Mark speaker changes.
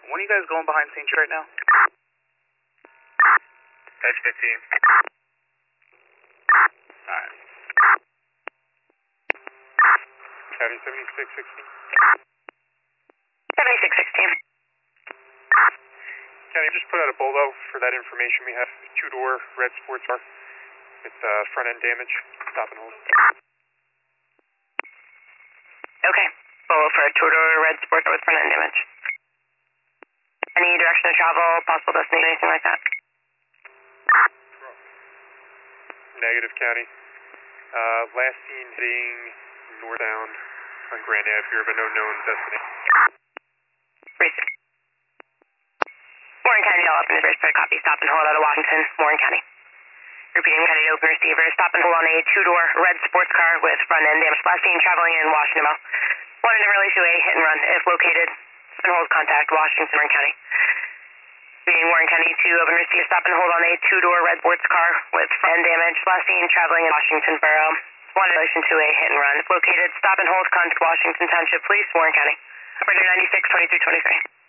Speaker 1: When are you guys going behind St. Jude right now?
Speaker 2: Edge 15.
Speaker 1: Alright.
Speaker 2: County 7616.
Speaker 3: 7616.
Speaker 2: County, just put out a bolo for that information we have. Two-door red sports car. It's front end damage. Stop and hold.
Speaker 3: Okay. Bolo for a two-door red sports car with front end damage. Any direction of travel, possible destination, anything like that?
Speaker 2: Negative, County. Last seen heading northbound on Grand Ave here, but no known destination.
Speaker 3: Receive. Warren County, all up in the first copy. Stop and hold out of Washington, Warren County. Repeating, County open receiver. Stop and hold on a two-door red sports car with front end damage. Last seen traveling in Washington. Wanted in relation to a hit and run. If located, stop and hold contact Washington, Warren County. Repeating, Warren County to open receiver. Stop and hold on a two-door red sports car with front end damage. Last seen traveling in Washington Borough. Wanted in relation to a hit and run. If located, stop and hold contact Washington Township Police, Warren County. Operator 96 2323.